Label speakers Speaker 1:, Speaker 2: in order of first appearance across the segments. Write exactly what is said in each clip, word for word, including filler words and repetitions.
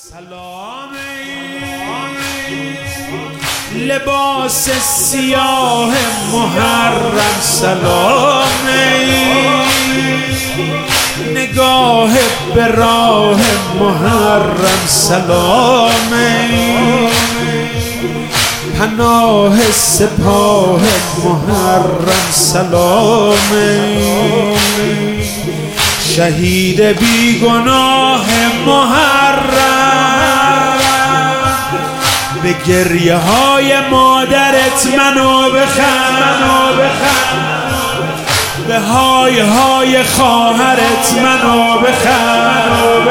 Speaker 1: سلام لباس سیاه محرم، سلام نگاه به راه محرم، سلام پناه سپاه محرم، سلام شهید بیگناه محرم، به گریه های مادرت منو بخند، به های های خواهرت منو بخند،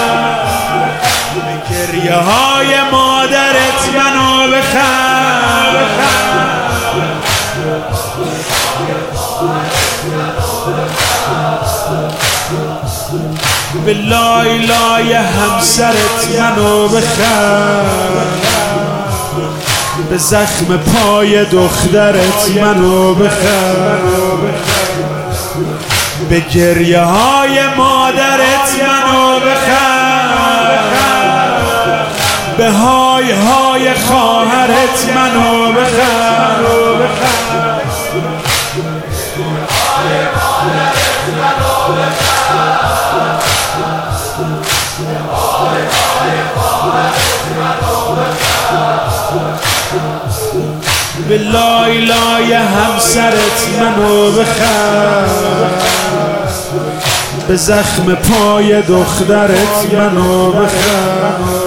Speaker 1: به گریه های مادرت منو بخند، به لای لای همسرت منو بخند، به زخم پای دخترت منو بخند، به گریه های مادرت منو بخند، به های های خواهرت منو بخند، به لای لای همسرت منو بخند، به زخم پای دخترت منو بخند،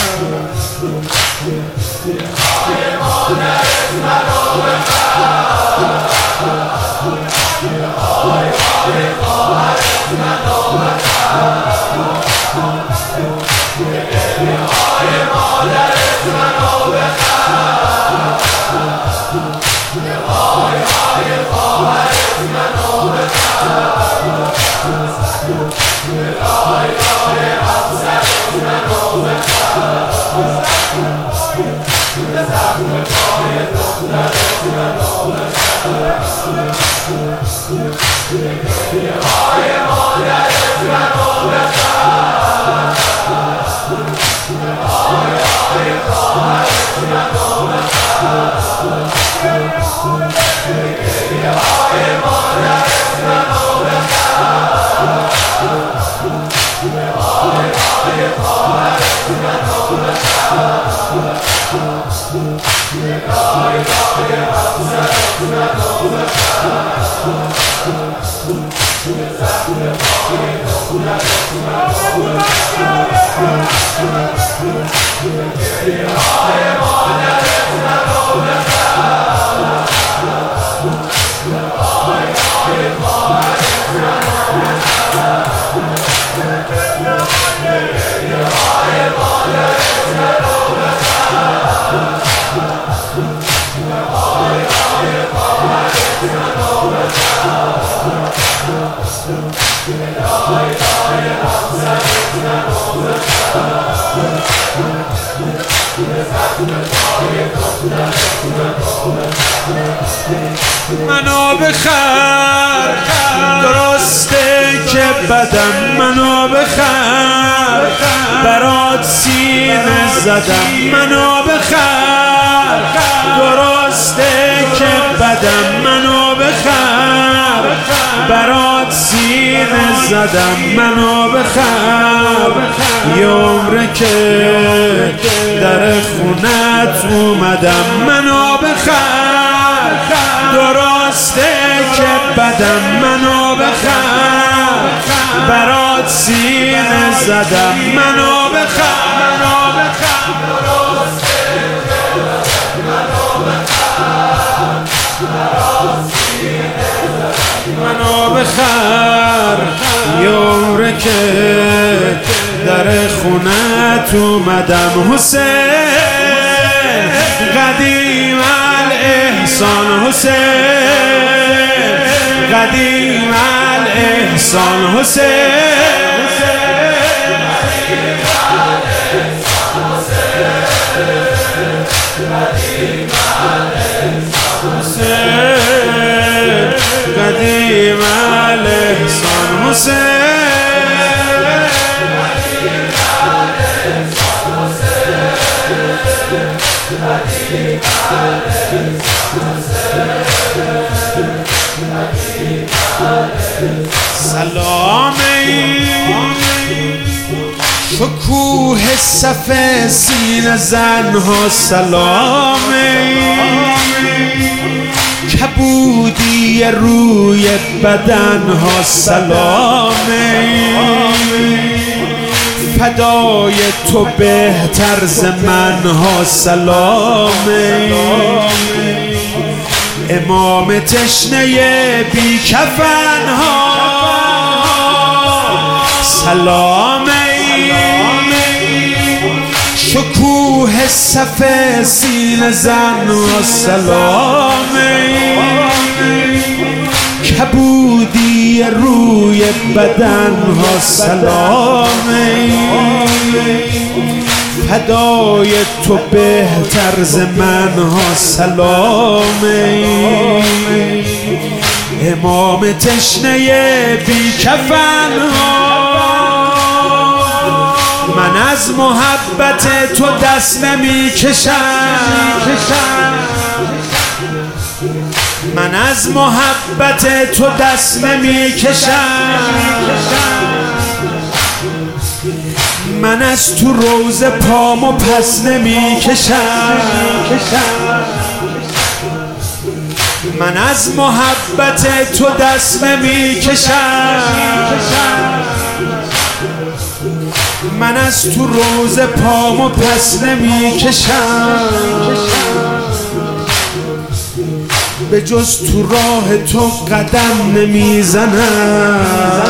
Speaker 1: منو بخر، درسته که بدم، منو بخر، برات سینه زدم، منو بخر، درسته که بدم، منو بخر، برات سینه زدم، منو بخر، یه عمره که در خونت اومدم، منو بخر، درسته که بدم، منو بخر، برات سینه زدم، منو بخر، منو بخر، درسته که منو بخر، برات سینه زدم، منو بخر، یه عمره که در خونت اومدم، حسین قدیم الاحسان، حسین قدیم الاحسان، حسین قدیم الاحسان، حسین کوه صف سینه زنها سلامه، کبودی روی بدنها سلامه، فدای تو بهتر ز منها سلامه، امام تشنه بی کفنها سلامه، شکوه صف سینه زنها سلامه، کبودی روی بدنها سلامه، فدای تو بهتر ز منها سلامه، امام تشنه بی کفنها. من از محبت تو دست نمی کشم، من از محبت تو دست نمی کشم، من از تو روز پامو پس نمی کشم، من از محبت تو دست نمی کشم، من از تو روز پامو پس نمی کشم، به جز تو راه تو قدم نمی زنم،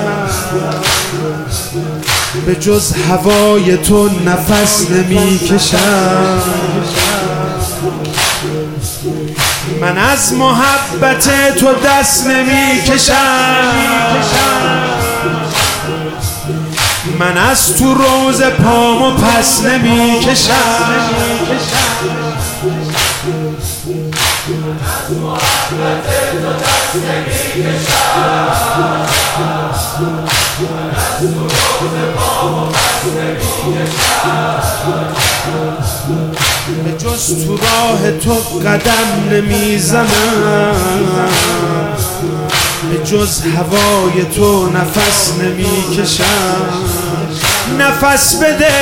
Speaker 1: به جز هوای تو نفس نمی کشم، من از محبت تو دست نمی کشم، من از تو روز پامو پس نمی کشم، از محبت تو دست نمی کشم، از تو روز پامو پس نمی کشم، به جز تو راه تو قدم نمی زنم، به جز هوای تو نفس نمی کشم، نفس بده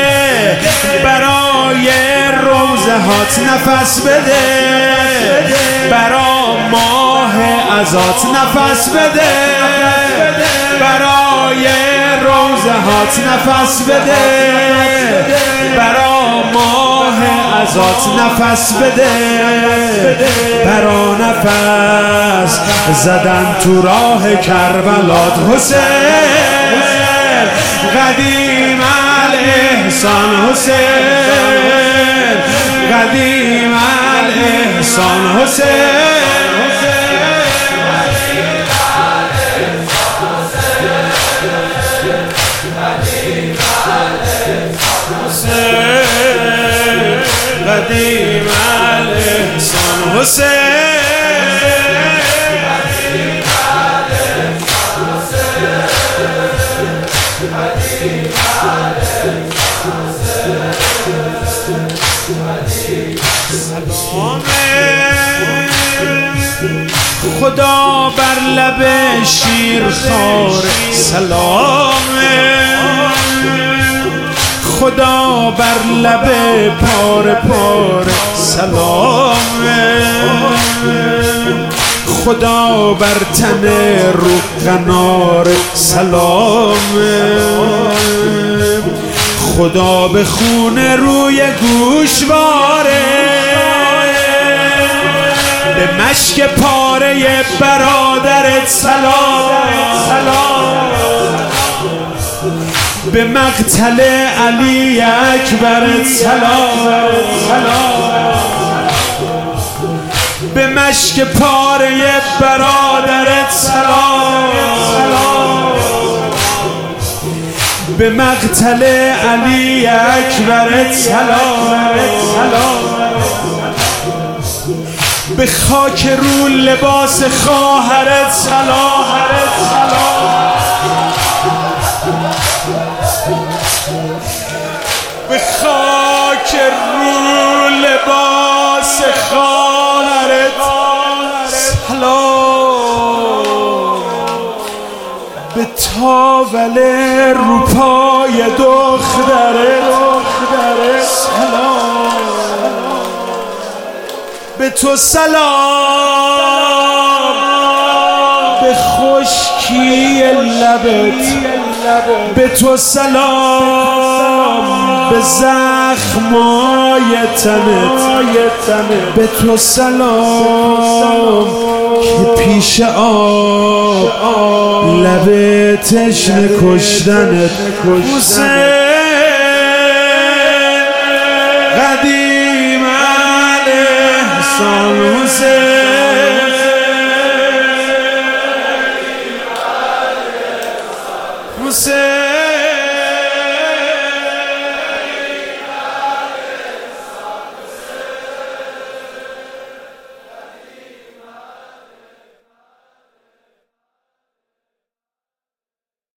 Speaker 1: برای روزهات، نفس بده برای ماه عزات، نفس بده برای روزهات، نفس بده برای ماه عزات، نفس بده برا نفس زدن تو راه کربلات. حسین قدیم الاحسان، حسین قدیم الاحسان، حسین قدیم الاحسان، حسین خدا بر لب شیرخوار سلامه، خدا بر لب پاره پاره سلامه، خدا بر تن رو قنار سلامه، خدا به خون روی گوشواره، به مشک پاره برادرت سلام، به مقتل علی اکبرت سلام، به مشک پاره برادرت سلام، به مقتل علی اکبرت سلام، به خاک رو لباس خواهرت سلام، به خاک رو لباس خواهرت سلام، به تاو ولی رو پای دختره سلام به تو، سلام به خشکی لبت، به تو سلام به زخمای تنت، به تو سلام که پیش آب لب تشنه کشتنت. حسین قدیم علیه حسین، حسین